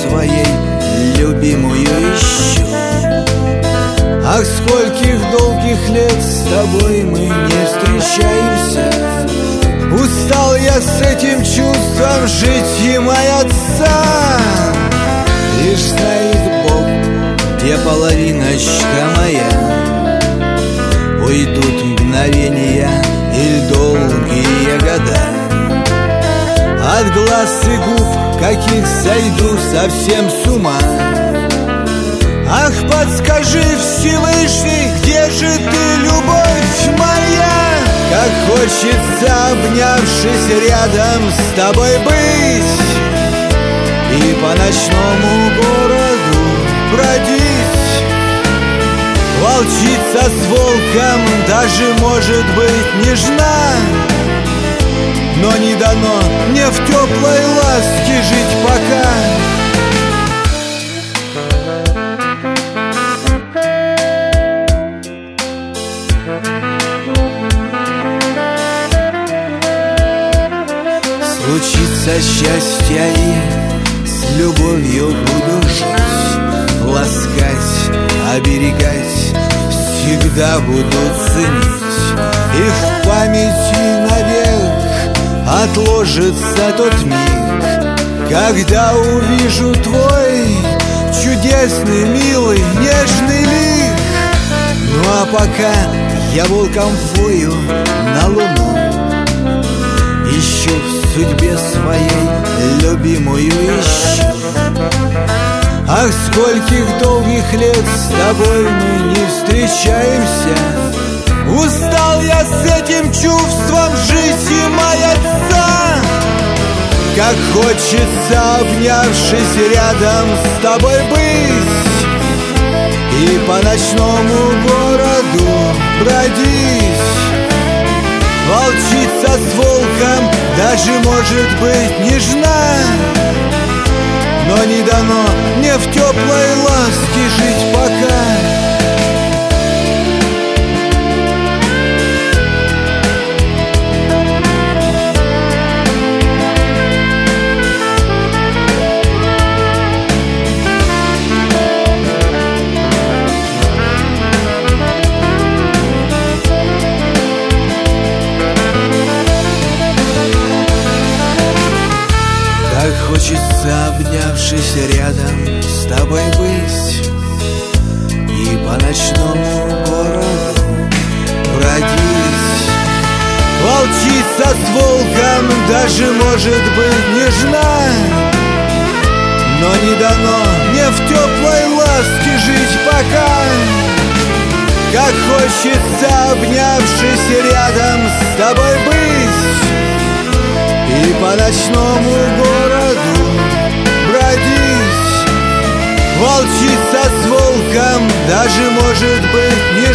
своей любимую ищу. Ах, скольких долгих лет с тобой мы не встречаемся. Устал я с этим чувством жить и отца. Лишь знает Бог, где половиночка моя. Уйдут мгновения или долгие года. От глаз и губ, каких сойду совсем с ума. Ах, подскажи, Всевышний, где же ты, любовь моя? Как хочется, обнявшись рядом с тобой быть, и по ночному городу бродить. Волчица с волком даже может быть нежна, но не дано мне в теплой ласке жить пока. Случится счастье, и с любовью буду жить, ласкать, оберегать, всегда буду ценить. И в памяти навек отложится тот миг, когда увижу твой чудесный, милый, нежный лик. Ну а пока я волком вою на луну, ищу в судьбе своей любимую ищу. Ах, скольких долгих лет с тобой мы не встречаемся. Устал я с этим чувством жить и маяться. Как хочется, обнявшись рядом с тобой быть, и по ночному городу бродить. Волчица с волком даже может быть нежна, но не дано мне в теплой ласке жить пока. Как хочется, обнявшись рядом с тобой быть, и по ночному городу бродить. Волчица с волком даже может быть нежна, но не дано мне в теплой ласке жить пока. Как хочется, обнявшись рядом с тобой быть, и по ночному городу бродить. Волчица с волком даже может быть нежна,